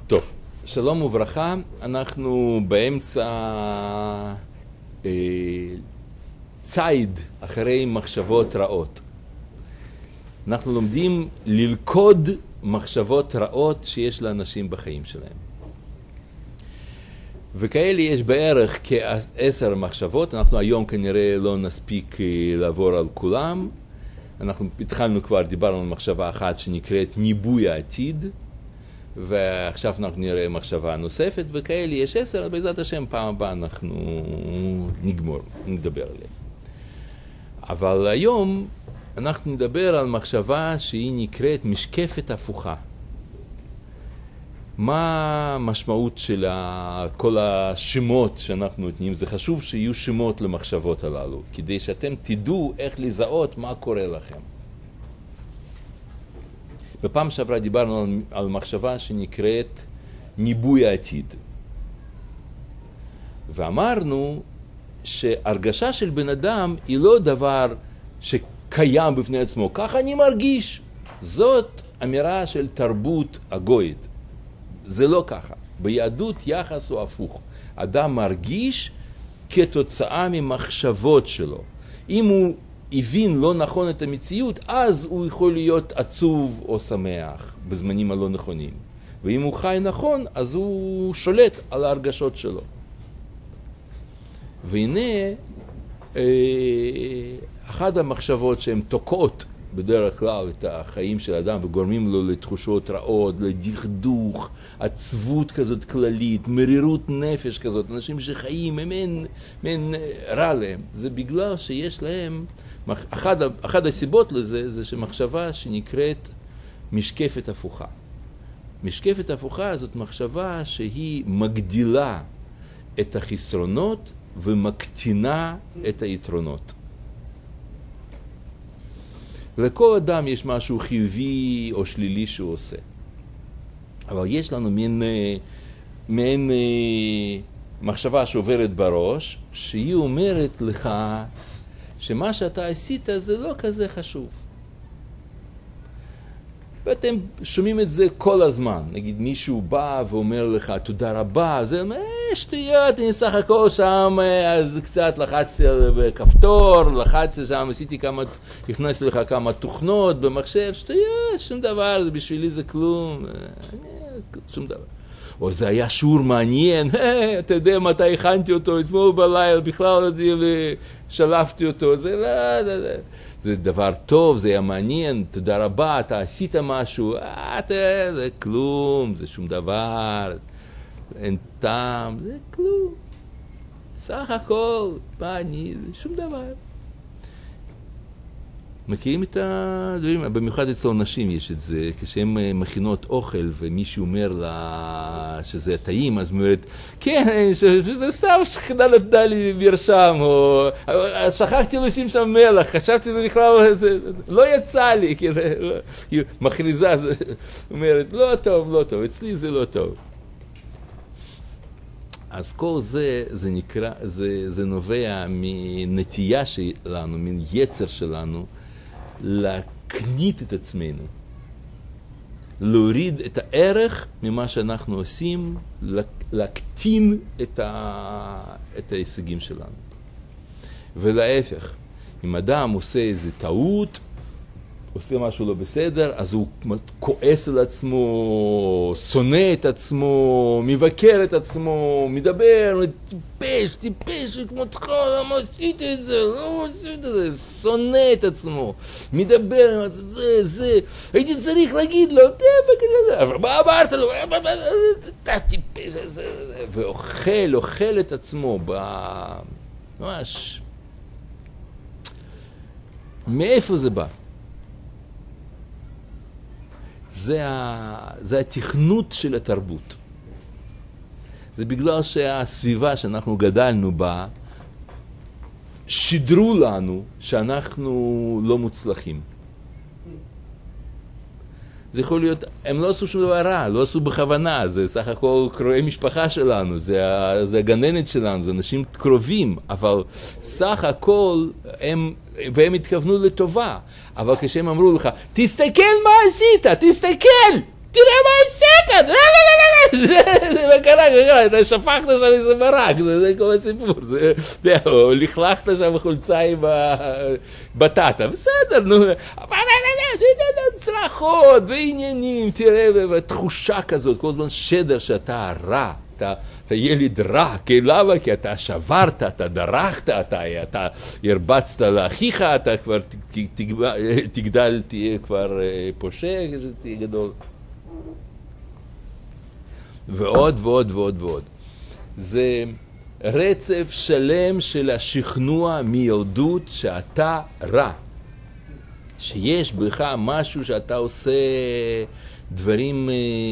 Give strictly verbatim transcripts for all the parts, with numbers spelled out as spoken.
טוב, שלום וברכה, אנחנו באמצע אה, ציד אחרי מחשבות רעות. אנחנו לומדים ללכוד מחשבות רעות שיש לאנשים בחיים שלהם. וכאלה יש בערך כעשר מחשבות, אנחנו היום כנראה לא נספיק לעבור על כולם. אנחנו התחלנו כבר, דיברנו על מחשבה אחת שנקראת ניבוי העתיד, ועכשיו אנחנו נראה מחשבה נוספת, וכאלה יש עשר, בעזרת השם פעם הבאה אנחנו נגמור, נדבר עליהם. אבל היום אנחנו נדבר על מחשבה שהיא נקראת משקפת הפוכה. מה המשמעות של כל השמות שאנחנו נותנים? זה חשוב שיהיו שמות למחשבות הללו, כדי שאתם תדעו איך לזהות מה קורה לכם. בפעם שעברה דיברנו על, על מחשבה שנקראת ניבוי העתיד. ואמרנו שהרגשה של בן אדם היא לא דבר שקיים בפני עצמו. ככה אני מרגיש. זאת אמירה של תרבות הגויית. זה לא ככה. ביהדות יחס הוא הפוך. אדם מרגיש כתוצאה ממחשבות שלו. אם הוא הבין לא נכון את המציאות, אז הוא יכול להיות עצוב או שמח בזמנים הלא נכונים. ואם הוא חי נכון, אז הוא שולט על ההרגשות שלו. והנה, אה, אחת המחשבות שהן תוקעות בדרך כלל את החיים של האדם וגורמים לו לתחושות רעות, לדכדוך, עצבות כזאת כללית, מרירות נפש כזאת, אנשים שחיים, הם אין, אין רע להם. זה בגלל שיש להם, אחד, אחד הסיבות לזה זה שמחשבה שנקראת משקפת הפוכה. משקפת הפוכה זאת מחשבה שהיא מגדילה את החסרונות ומקטינה את היתרונות. לכל אדם יש משהו חיובי או שלילי שהוא עושה. אבל יש לנו מין, מין מחשבה שעוברת בראש, שהיא אומרת לך שמה שאתה עשית זה לא כזה חשוב. ואתם שומעים את זה כל הזמן. נגיד מישהו בא ואומר לך תודה רבה, זה אומר, שטויות, אני סך הכל שם, אז קצת לחצתי בכפתור, לחצתי שם, עשיתי כמה, הכנסתי לך כמה תוכנות במחשב, שטויות, שום דבר, בשבילי זה כלום, שום דבר. או זה היה שיעור מעניין, אתה יודע מתי הכנתי אותו, אתמול בלילה, בכלל שלפתי אותו, זה לא, לא, לא. זה דבר טוב, זה היה מעניין, תודה רבה, אתה עשית משהו, אתה, זה כלום, זה שום דבר, אין טעם, זה כלום. סך הכל, מה אני, זה שום דבר. מכירים את הדברים? במיוחד אצל נשים יש את זה, כשהן מכינות אוכל ומישהו אומר לה שזה טעים, אז אומרת, כן, שזה סתם שכנה נתנה לי מרשם, או שכחתי לשים שם מלח, חשבתי שזה בכלל, זה לא יצא לי, היא מכריזה, אומרת, לא טוב, לא טוב, אצלי זה לא טוב. אז כל זה, זה נקרא, זה, זה נובע מנטייה שלנו, מן יצר שלנו, להקנית את עצמנו, להוריד את הערך ממה שאנחנו עושים, להקטין את, ה... את ההישגים שלנו. ולהפך, אם אדם עושה איזו טעות, עושה משהו לא בסדר, אז הוא כועס על עצמו, שונא את עצמו, מבקר את עצמו, מדבר, טיפש, טיפש, כמותך, למה עשית את זה, למה עשית את זה, שונא את עצמו, מדבר, זה, זה, הייתי צריך להגיד לו, מה אמרת לו, אתה טיפש, ואוכל, אוכל את עצמו, ממש, מאיפה זה בא? זה, ה... זה התכנות של התרבות. זה בגלל שהסביבה שאנחנו גדלנו בה, שידרו לנו שאנחנו לא מוצלחים. זה יכול להיות, הם לא עשו שום דבר רע, לא עשו בכוונה, זה סך הכל קרואי משפחה שלנו, זה, זה הגננת שלנו, זה אנשים קרובים, אבל סך הכל הם, והם התכוונו לטובה. אבל כשהם אמרו לך, תסתכל מה עשית, תסתכל, תראה מה עשית, אתה שפכת שם איזה מרק, זה כל הסיפור, זהו, לכלכת שם חולצה עם בטטה, בסדר, נו, אבל צרחות ועניינים, תראה, ותחושה כזאת, כל הזמן שדר שאתה רע, אתה, אתה ילד רע, כי למה? כי אתה שברת, אתה דרכת, אתה, אתה הרבצת לאחיך, אתה כבר תגדל, תהיה כבר פושע, תהיה גדול. ועוד ועוד ועוד ועוד. זה רצף שלם של השכנוע מילדות שאתה רע. שיש בך משהו שאתה עושה דברים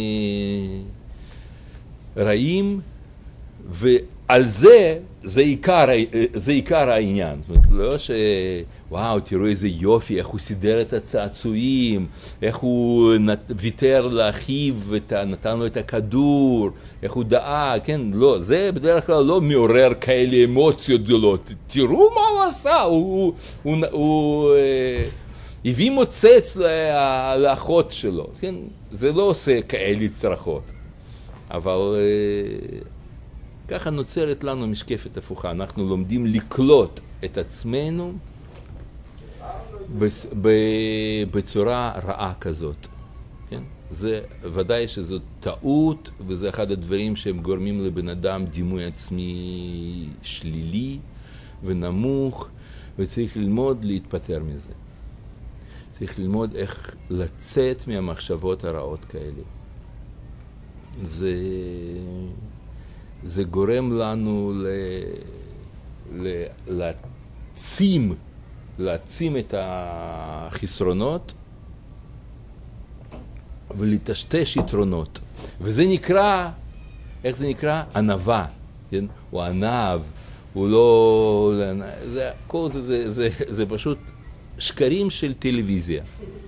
רעים, ועל זה, זה עיקר, זה עיקר העניין. זאת אומרת, לא ש... וואו, תראו איזה יופי, איך הוא סידר את הצעצועים, איך הוא נת... ויתר לאחיו ונתן לו את הכדור, איך הוא דאג, כן, לא, זה בדרך כלל לא מעורר כאלה אמוציות גדולות. תראו מה הוא עשה, הוא, הוא, הוא, הוא אה, הביא מוצץ לה, לאחות שלו, כן, זה לא עושה כאלה צרחות. אבל אה, ככה נוצרת לנו משקפת הפוכה, אנחנו לומדים לקלוט את עצמנו בצורה רעה כזאת, כן? זה ודאי שזו טעות, וזה אחד הדברים שהם גורמים לבן אדם דימוי עצמי שלילי ונמוך, וצריך ללמוד להתפטר מזה. צריך ללמוד איך לצאת מהמחשבות הרעות כאלה. זה, זה גורם לנו ל, ל, להעצים, להעצים את החסרונות ולטשטש יתרונות. וזה נקרא, איך זה נקרא? ענווה. כן? הוא ענב, הוא לא... זה, כל זה, זה, זה, זה פשוט שקרים של טלוויזיה.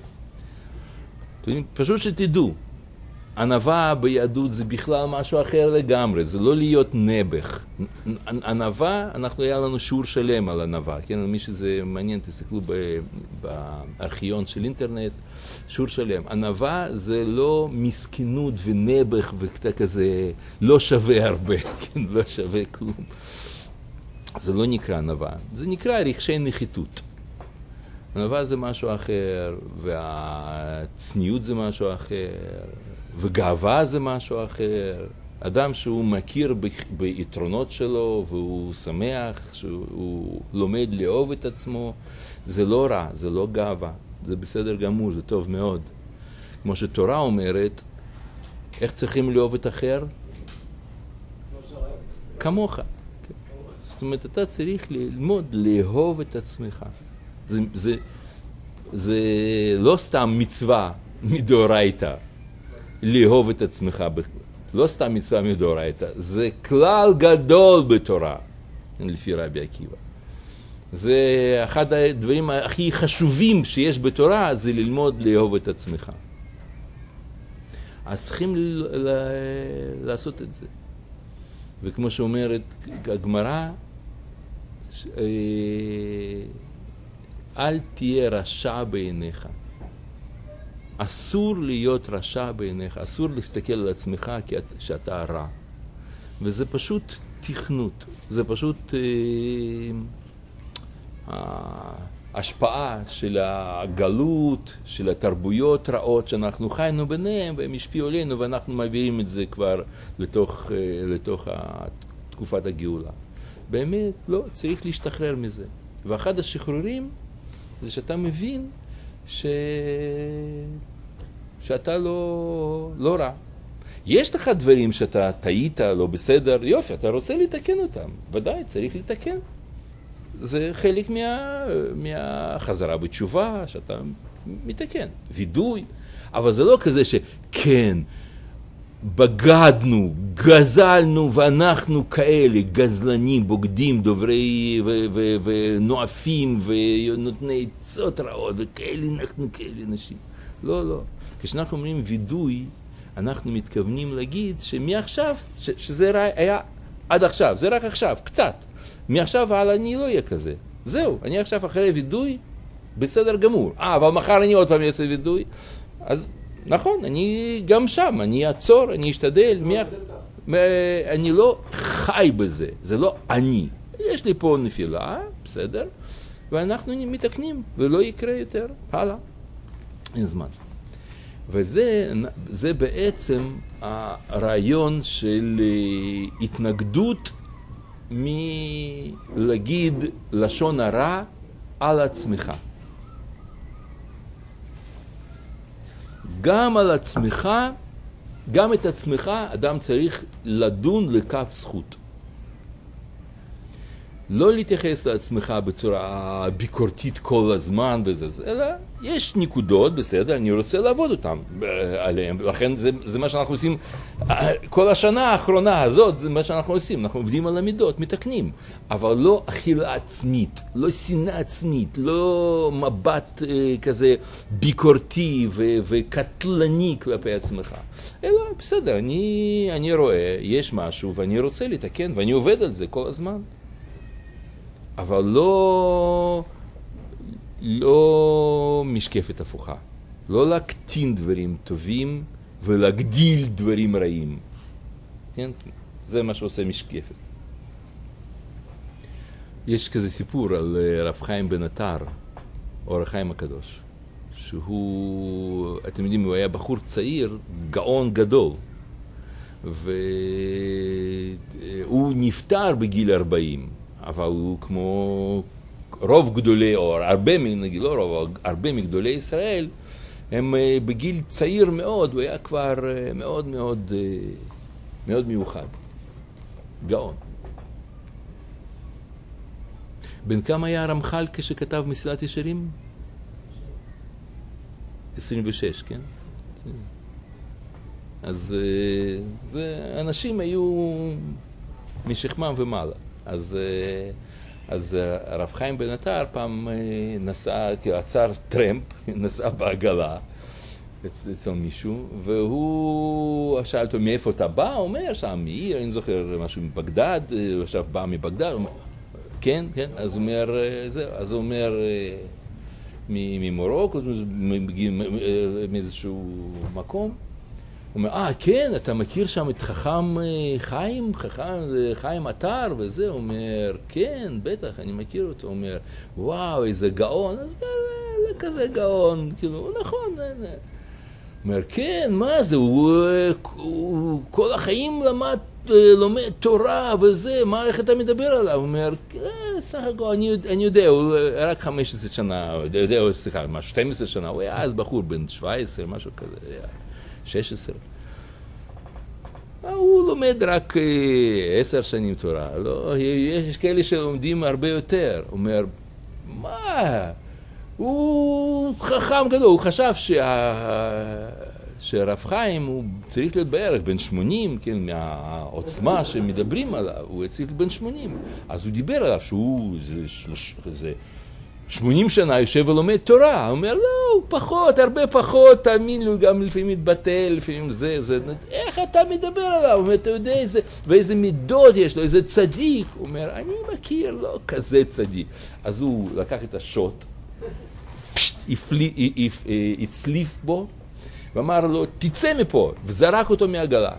פשוט שתדעו. ענווה ביהדות זה בכלל משהו אחר לגמרי, זה לא להיות נבח. ענווה, אנחנו היה לנו שיעור שלם על ענווה, כן? מי שזה מעניין, תסתכלו בארכיון של אינטרנט, שיעור שלם. ענווה זה לא מסכנות ונבח וכזה, לא שווה הרבה, כן? לא שווה כלום. זה לא נקרא ענווה, זה נקרא רגשי נחיתות. ענווה זה משהו אחר, והצניעות זה משהו אחר. וגאווה זה משהו אחר. אדם שהוא מכיר ביתרונות שלו והוא שמח, שהוא לומד לאהוב את עצמו, זה לא רע, זה לא גאווה, זה בסדר גמור, זה טוב מאוד. כמו שתורה אומרת, איך צריכים לאהוב את אחר? כמוך. זאת אומרת, אתה צריך ללמוד לאהוב את עצמך. זה, זה, זה לא סתם מצווה מדאורייתא. לאהוב את עצמך, לא סתם מצווה מדאורייתא, זה כלל גדול בתורה, לפי רבי עקיבא. זה אחד הדברים הכי חשובים שיש בתורה, זה ללמוד לאהוב את עצמך. אז צריכים ל- ל- לעשות את זה. וכמו שאומרת הגמרא, אל תהיה רשע בעיניך. אסור להיות רשע בעיניך, אסור להסתכל על עצמך שאתה רע. וזה פשוט תכנות, זה פשוט ההשפעה של הגלות, של התרבויות רעות שאנחנו חיינו ביניהם, והם השפיעו עלינו, ואנחנו מביאים את זה כבר לתוך, לתוך תקופת הגאולה. באמת, לא, צריך להשתחרר מזה. ואחד השחרורים זה שאתה מבין ש... שאתה לא, לא רע. יש לך דברים שאתה טעית, לא בסדר, יופי, אתה רוצה לתקן אותם. ודאי, צריך לתקן. זה חלק מה, מהחזרה בתשובה, שאתה מתקן. וידוי. אבל זה לא כזה שכן, בגדנו, גזלנו, ואנחנו כאלה, גזלנים, בוגדים, דוברי ו- ו- ונואפים, ונותני עצות רעות, וכאלה אנחנו כאלה נשים. לא, לא. כשאנחנו אומרים וידוי, אנחנו מתכוונים להגיד שמעכשיו, ש- שזה היה עד עכשיו, זה רק עכשיו, קצת. מעכשיו הלאה אני לא אהיה כזה. זהו, אני עכשיו אחרי וידוי, בסדר גמור. אה, אבל מחר אני עוד פעם אעשה וידוי. אז נכון, אני גם שם, אני אעצור, אני אשתדל. מי... אני לא חי בזה, זה לא אני. יש לי פה נפילה, בסדר? ואנחנו מתקנים, ולא יקרה יותר. הלאה. אין זמן. וזה זה בעצם הרעיון של התנגדות מלהגיד לשון הרע על עצמך. גם על עצמך, גם את עצמך, אדם צריך לדון לכף זכות. לא להתייחס לעצמך בצורה ביקורתית כל הזמן וזה, אלא יש נקודות, בסדר, אני רוצה לעבוד אותם עליהם, לכן זה, זה מה שאנחנו עושים, כל השנה האחרונה הזאת, זה מה שאנחנו עושים, אנחנו עובדים על המידות, מתקנים, אבל לא אכילה עצמית, לא שנאה עצמית, לא מבט אה, כזה ביקורתי ו- וקטלני כלפי עצמך, אלא בסדר, אני, אני רואה, יש משהו ואני רוצה לתקן ואני עובד על זה כל הזמן. אבל לא, לא משקפת הפוכה. לא להקטין דברים טובים ולהגדיל דברים רעים. כן? זה מה שעושה משקפת. יש כזה סיפור על רב חיים בן עטר, אור החיים הקדוש, שהוא, אתם יודעים, הוא היה בחור צעיר, גאון גדול, והוא נפטר בגיל ארבעים. אבל הוא כמו רוב גדולי, או הרבה, נגיד לא רוב, אבל הרבה מגדולי ישראל, הם בגיל צעיר מאוד, הוא היה כבר מאוד מאוד, מאוד מיוחד. גאון. בן כמה היה הרמח"ל כשכתב מסילת ישרים? עשרים ושש, כן? אז זה, אנשים היו משכמם ומעלה. אז, אז הרב חיים בן עטר פעם נסע, עצר טרמפ, נסע בעגלה אצל מישהו, והוא שאל אותו מאיפה אתה בא, הוא אומר שם מעיר, אני זוכר משהו מבגדד, הוא עכשיו בא מבגדד, כן, כן, אז הוא אומר, זהו, אז הוא אומר ממורוקו, מאיזשהו מקום, הוא אומר, אה, כן, אתה מכיר שם את חכם חיים, חכם, חיים עטר וזה? הוא אומר, כן, בטח, אני מכיר אותו. הוא אומר, וואו, איזה גאון. אז זה כזה גאון, כאילו, נכון. הוא אומר, כן, מה זה? הוא, הוא כל החיים למד, לומד תורה וזה, מה, איך אתה מדבר עליו? הוא אומר, סך הכל, אני, אני יודע, הוא רק חמש עשרה שנה, יודע, הוא סליחה, משהו, שתים עשרה שנה, הוא היה אז בחור בן שבע עשרה, משהו כזה, שש עשרה. הוא לומד רק עשר שנים תורה, לא, יש כאלה שלומדים הרבה יותר. הוא אומר, מה? הוא חכם גדול, הוא חשב שה... שהרב חיים הוא צריך להיות בערך בין שמונים, כן, מהעוצמה שמדברים עליו, הוא צריך להיות בין שמונים. אז הוא דיבר עליו שהוא, זה, זה, שמונים שנה יושב ולומד תורה. הוא אומר, לא, הוא פחות, הרבה פחות, תאמין לו, גם לפעמים מתבטל, לפעמים זה, זה, איך אתה מדבר עליו? הוא אומר, אתה יודע איזה, ואיזה מידות יש לו, איזה צדיק. הוא אומר, אני מכיר, לא כזה צדיק. אז הוא לקח את השוט, הצליף בו, ואמר לו, תצא מפה, וזרק אותו מהגלה.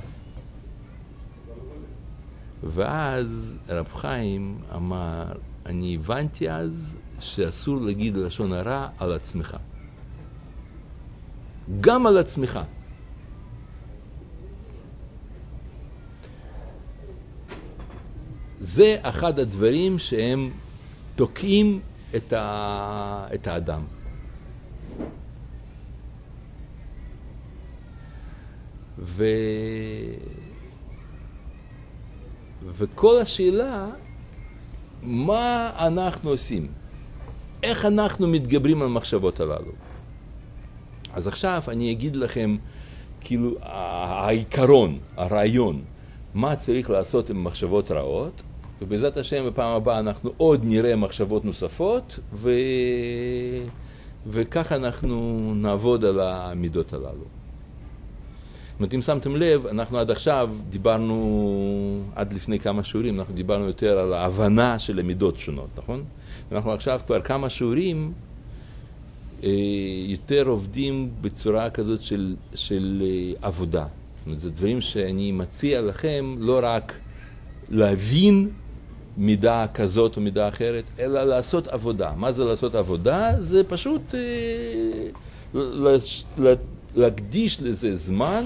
ואז רב חיים אמר, אני הבנתי אז שאסור להגיד לשון הרע על עצמך. גם על עצמך. זה אחד הדברים שהם תוקעים את, ה... את האדם. ו... וכל השאלה, מה אנחנו עושים? איך אנחנו מתגברים על מחשבות הללו? אז עכשיו אני אגיד לכם, כאילו, העיקרון, הרעיון, מה צריך לעשות עם מחשבות רעות, ובעזרת השם בפעם הבאה אנחנו עוד נראה מחשבות נוספות, ו... וכך אנחנו נעבוד על המידות הללו. זאת אומרת, אם שמתם לב, אנחנו עד עכשיו דיברנו, עד לפני כמה שיעורים, אנחנו דיברנו יותר על ההבנה של המידות שונות, נכון? אנחנו עכשיו כבר כמה שיעורים אה, יותר עובדים בצורה כזאת של, של אה, עבודה, זה דברים שאני מציע לכם לא רק להבין מידה כזאת או מידה אחרת, אלא לעשות עבודה. מה זה לעשות עבודה? זה פשוט אה, להקדיש לזה זמן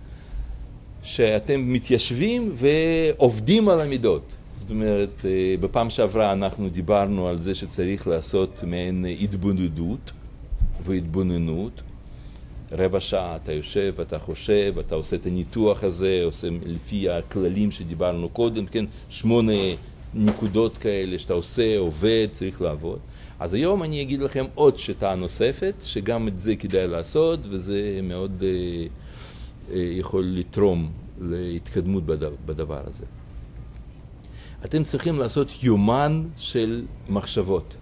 שאתם מתיישבים ועובדים על המידות. זאת אומרת, אה, בפעם שעברה אנחנו דיברנו על זה שצריך לעשות מעין התבוננות והתבוננות. רבע שעה אתה יושב, אתה חושב, אתה עושה את הניתוח הזה, עושה לפי הכללים שדיברנו קודם, כן, שמונה נקודות כאלה שאתה עושה, עובד, צריך לעבוד. אז היום אני אגיד לכם עוד שיטה נוספת, שגם את זה כדאי לעשות, וזה מאוד אה, אה, יכול לתרום להתקדמות בדבר, בדבר הזה. אתם צריכים לעשות יומן של מחשבות.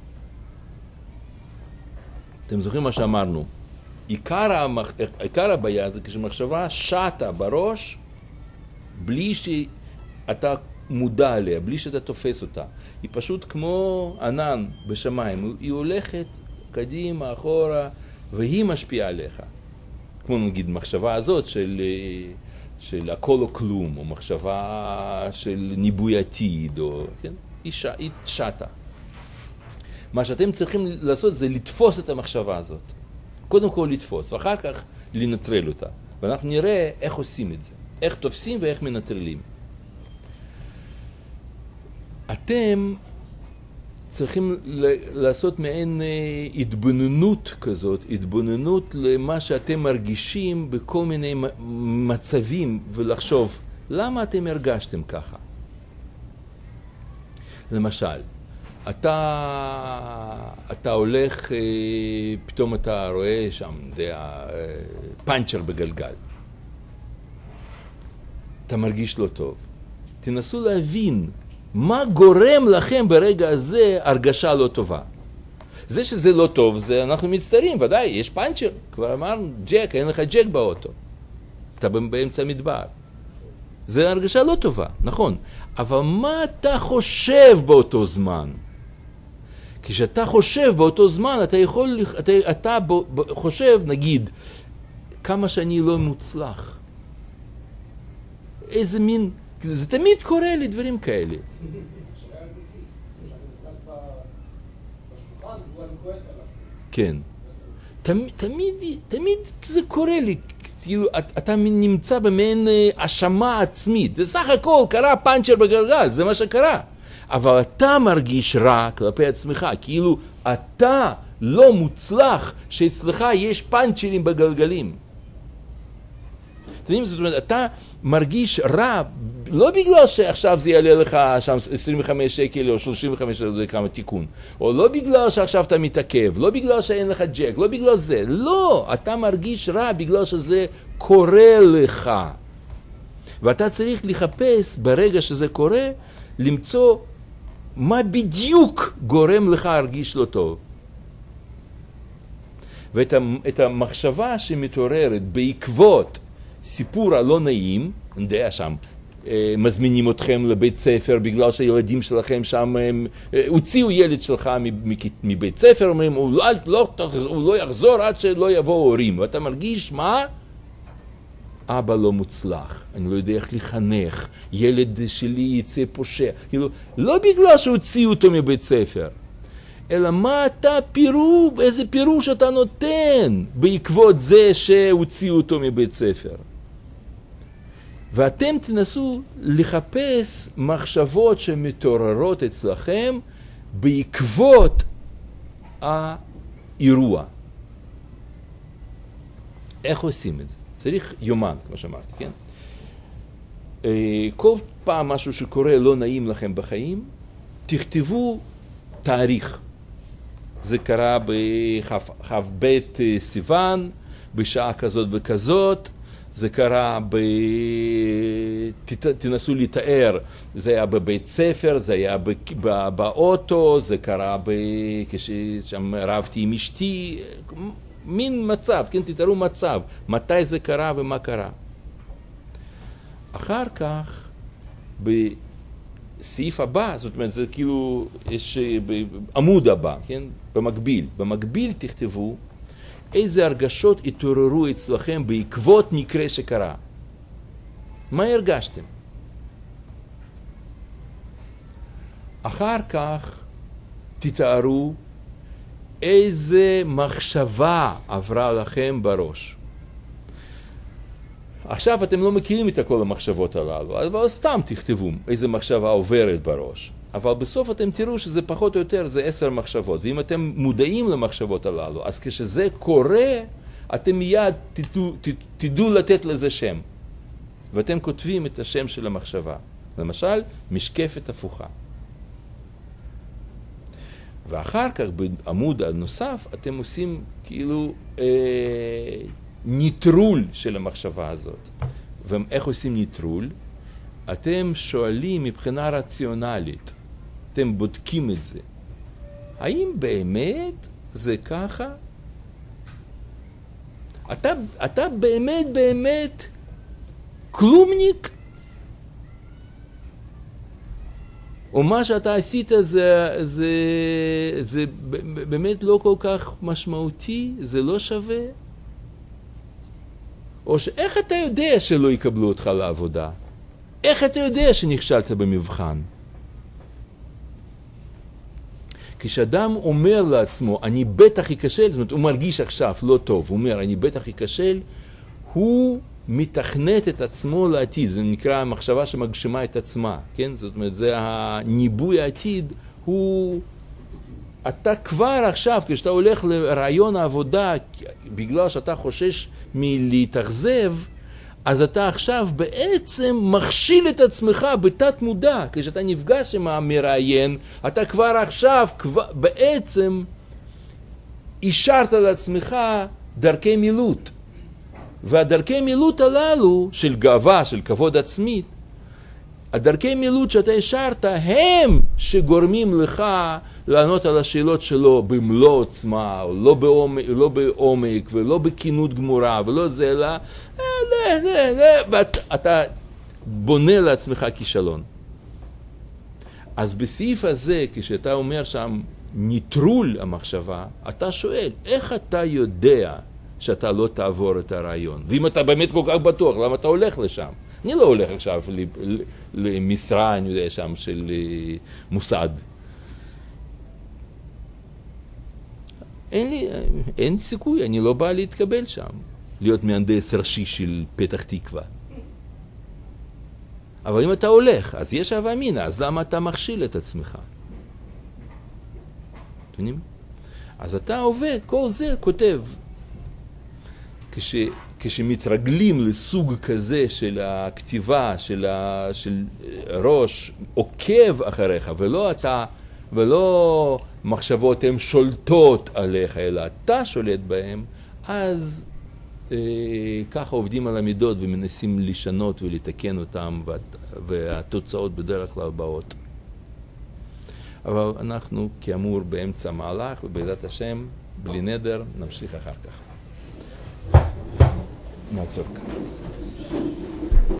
אתם זוכרים מה שאמרנו? עיקר, המח... עיקר הבעיה זה כשמחשבה שטה בראש, בלי שאתה מודע עליה, בלי שאתה תופס אותה. היא פשוט כמו ענן בשמיים, היא הולכת קדימה, אחורה, והיא משפיעה עליך. כמו נגיד מחשבה הזאת של, של הכל או כלום, או מחשבה של ניבוי עתיד, או, כן? היא, ש... היא שטה. מה שאתם צריכים לעשות זה לתפוס את המחשבה הזאת. קודם כל לתפוס, ואחר כך לנטרל אותה. ואנחנו נראה איך עושים את זה. איך תופסים ואיך מנטרלים. אתם צריכים לעשות מעין התבוננות כזאת, התבוננות למה שאתם מרגישים בכל מיני מצבים, ולחשוב, למה אתם הרגשתם ככה? למשל, אתה, אתה הולך, פתאום אתה רואה שם, יודע, פאנצ'ר בגלגל. אתה מרגיש לא טוב. תנסו להבין מה גורם לכם ברגע הזה הרגשה לא טובה. זה שזה לא טוב, זה אנחנו מצטערים, ודאי, יש פאנצ'ר. כבר אמרנו, ג'ק, אין לך ג'ק באוטו. אתה באמצע המדבר. זה הרגשה לא טובה, נכון. אבל מה אתה חושב באותו זמן? כשאתה חושב באותו זמן, אתה יכול, אתה, אתה ב, ב, חושב, נגיד, כמה שאני לא מוצלח. איזה מין, זה תמיד קורה לי דברים כאלה. כן. תמיד, תמיד, תמיד זה קורה לי. כאילו, אתה נמצא במעין האשמה עצמית. זה סך הכל קרה פאנצ'ר בגלגל, זה מה שקרה. אבל אתה מרגיש רע כלפי עצמך, כאילו אתה לא מוצלח שאצלך יש פאנצ'רים בגלגלים. זאת אומרת, אתה מרגיש רע, לא בגלל שעכשיו זה יעלה לך שם עשרים וחמש שקל או שלושים וחמש שקל כמה תיקון, או לא בגלל שעכשיו אתה מתעכב, לא בגלל שאין לך ג'ק, לא בגלל זה, לא, אתה מרגיש רע בגלל שזה קורה לך. ואתה צריך לחפש ברגע שזה קורה, למצוא מה בדיוק גורם לך להרגיש לא טוב. ואת המחשבה שמתעוררת בעקבות סיפור הלא נעים, אני יודע שם, מזמינים אתכם לבית ספר בגלל שהילדים שלכם שם, הוציאו ילד שלך מבית ספר, אומרים, הוא לא, לא, הוא לא יחזור עד שלא יבואו הורים. ואתה מרגיש, מה? אבא לא מוצלח, אני לא יודע איך לחנך, ילד שלי יצא פושע. כאילו, לא בגלל שהוציאו אותו מבית ספר, אלא מה אתה פירוש, איזה פירוש אתה נותן בעקבות זה שהוציאו אותו מבית ספר. ואתם תנסו לחפש מחשבות שמתעוררות אצלכם בעקבות האירוע. איך עושים את זה? צריך יומן, כמו שאמרתי, כן? כל פעם משהו שקורה לא נעים לכם בחיים, תכתבו תאריך. זה קרה בחב סיוון, בשעה כזאת וכזאת, זה קרה ב... תנסו לתאר, זה היה בבית ספר, זה היה באוטו, זה קרה ב... כששם רבתי עם אשתי, מין מצב, כן, תתארו מצב, מתי זה קרה ומה קרה. אחר כך, בסעיף הבא, זאת אומרת, זה כאילו, יש בעמוד הבא, כן, במקביל, במקביל תכתבו, איזה הרגשות התעוררו אצלכם בעקבות מקרה שקרה. מה הרגשתם? אחר כך תתארו איזה מחשבה עברה לכם בראש. עכשיו אתם לא מכירים את כל המחשבות הללו, אבל סתם תכתבו איזה מחשבה עוברת בראש. אבל בסוף אתם תראו שזה פחות או יותר זה עשר מחשבות, ואם אתם מודעים למחשבות הללו, אז כשזה קורה, אתם מיד תדעו, תדעו לתת לזה שם. ואתם כותבים את השם של המחשבה. למשל, משקפת הפוכה. ואחר כך בעמוד הנוסף אתם עושים כאילו אה, ניטרול של המחשבה הזאת. ואיך עושים ניטרול? אתם שואלים מבחינה רציונלית, אתם בודקים את זה. האם באמת זה ככה? אתה, אתה באמת באמת כלומניק? או מה שאתה עשית זה, זה, זה באמת לא כל כך משמעותי? זה לא שווה? או שאיך אתה יודע שלא יקבלו אותך לעבודה? איך אתה יודע שנכשלת במבחן? כשאדם אומר לעצמו, אני בטח ייכשל, זאת אומרת, הוא מרגיש עכשיו לא טוב, הוא אומר, אני בטח ייכשל, הוא מתכנת את עצמו לעתיד, זה נקרא המחשבה שמגשימה את עצמה, כן? זאת אומרת, זה הניבוי העתיד, הוא... אתה כבר עכשיו, כשאתה הולך לרעיון העבודה, בגלל שאתה חושש מלהתאכזב, אז אתה עכשיו בעצם מכשיל את עצמך בתת מודע. כשאתה נפגש עם המראיין, אתה כבר עכשיו כבר, בעצם אישרת לעצמך דרכי מילוט. והדרכי מילוט הללו של גאווה, של כבוד עצמית, הדרכי מילוט שאתה השארת הם שגורמים לך לענות על השאלות שלו במלוא עוצמה, או לא בעומק, לא בעומק ולא בכינות גמורה, ולא זה, אלא ואתה בונה לעצמך כישלון. אז בסעיף הזה, כשאתה אומר שם ניטרול המחשבה, אתה שואל, איך אתה יודע שאתה לא תעבור את הרעיון? ואם אתה באמת כל כך בטוח, למה אתה הולך לשם? אני לא הולך עכשיו למשרה, אני יודע, שם של מוסד. אין לי, אין סיכוי, אני לא בא להתקבל שם, להיות מהנדס ראשי של פתח תקווה. אבל אם אתה הולך, אז יש הווה אמינא, אז למה אתה מכשיל את עצמך? אתם אז אתה עובד, כל זה כותב. כש, כשמתרגלים לסוג כזה של הכתיבה, של, ה, של ראש עוקב אחריך, ולא אתה, ולא מחשבות הן שולטות עליך, אלא אתה שולט בהם, אז אה, ככה עובדים על המידות ומנסים לשנות ולתקן אותם, והתוצאות בדרך כלל באות. אבל אנחנו כאמור באמצע מהלך, ובעזרת השם, בלי נדר, נמשיך אחר כך. נעצור כאן.